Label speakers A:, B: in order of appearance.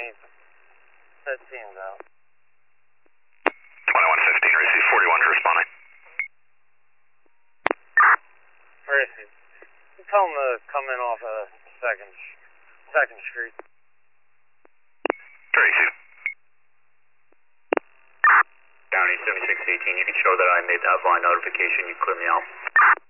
A: 15th. That team's out.
B: 2115, receive 41 responding.
A: Tracy, you tell them to come in off of Second Street.
B: Tracy.
C: County 7618, you can show that I made that line notification, you clear me out.